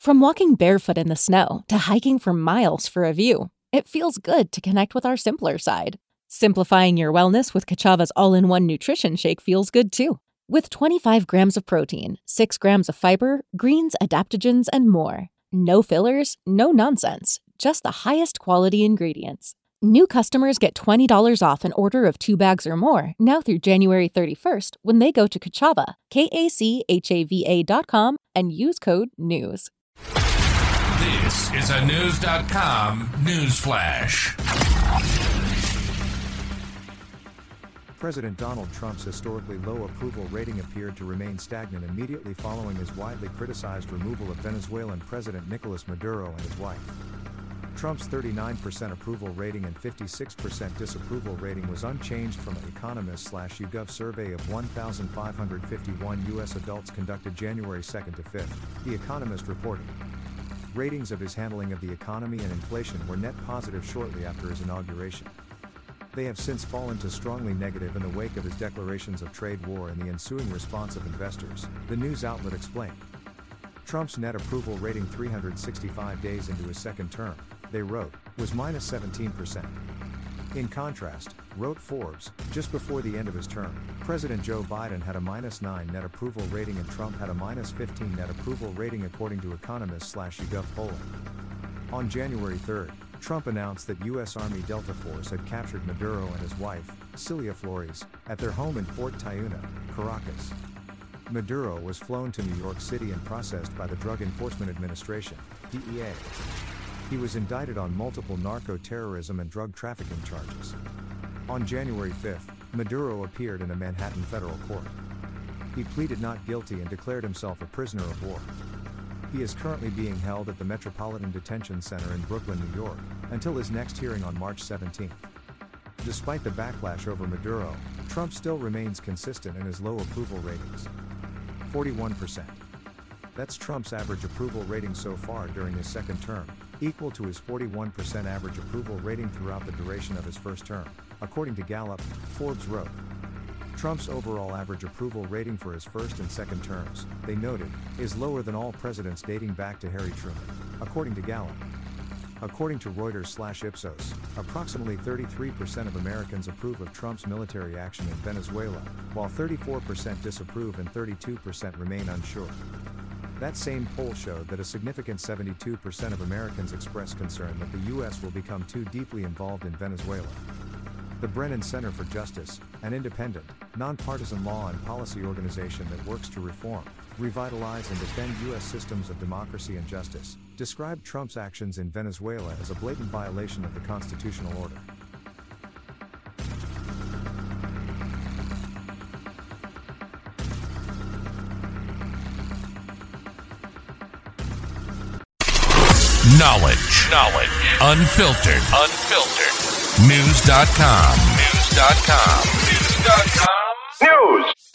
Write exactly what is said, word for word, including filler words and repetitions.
From walking barefoot in the snow to hiking for miles for a view, it feels good to connect with our simpler side. Simplifying your wellness with Kachava's all-in-one nutrition shake feels good too. With twenty-five grams of protein, six grams of fiber, greens, adaptogens, and more. No fillers, no nonsense, just the highest quality ingredients. New customers get twenty dollars off an order of two bags or more now through January thirty-first when they go to Kachava, K A C H A V A dot com, and use code NEWS. This is a news dot com news flash. President Donald Trump's historically low approval rating appeared to remain stagnant immediately following his widely criticized removal of Venezuelan President Nicolas Maduro and his wife. Trump's thirty-nine percent approval rating and fifty-six percent disapproval rating was unchanged from an Economist/YouGov survey of one thousand five hundred fifty-one U S adults conducted January second to fifth, The Economist reported. Ratings of his handling of the economy and inflation were net positive shortly after his inauguration. They have since fallen to strongly negative in the wake of his declarations of trade war and the ensuing response of investors, the news outlet explained. Trump's net approval rating three hundred sixty-five days into his second term, they wrote, was minus seventeen percent. In contrast, wrote Forbes, just before the end of his term, President Joe Biden had a minus nine net approval rating and Trump had a minus fifteen net approval rating according to Economist/YouGov polling. On January third, Trump announced that U S Army Delta Force had captured Maduro and his wife, Cilia Flores, at their home in Fort Tiuna, Caracas. Maduro was flown to New York City and processed by the Drug Enforcement Administration, D E A. He was indicted on multiple narco-terrorism and drug trafficking charges. On January fifth, Maduro appeared in a Manhattan federal court. He pleaded not guilty and declared himself a prisoner of war. He is currently being held at the Metropolitan Detention Center in Brooklyn, New York, until his next hearing on March seventeenth. Despite the backlash over Maduro, Trump still remains consistent in his low approval ratings. forty-one percent. That's Trump's average approval rating so far during his second term, equal to his forty-one percent average approval rating throughout the duration of his first term, according to Gallup, Forbes wrote. Trump's overall average approval rating for his first and second terms, they noted, is lower than all presidents dating back to Harry Truman, according to Gallup. According to Reuters/Ipsos, approximately thirty-three percent of Americans approve of Trump's military action in Venezuela, while thirty-four percent disapprove and thirty-two percent remain unsure. That same poll showed that a significant seventy-two percent of Americans express concern that the U S will become too deeply involved in Venezuela. The Brennan Center for Justice, an independent, nonpartisan law and policy organization that works to reform, revitalize and defend U S systems of democracy and justice, described Trump's actions in Venezuela as a blatant violation of the constitutional order. Knowledge. Knowledge. Unfiltered. Unfiltered. News dot com. News dot com. News dot com. News.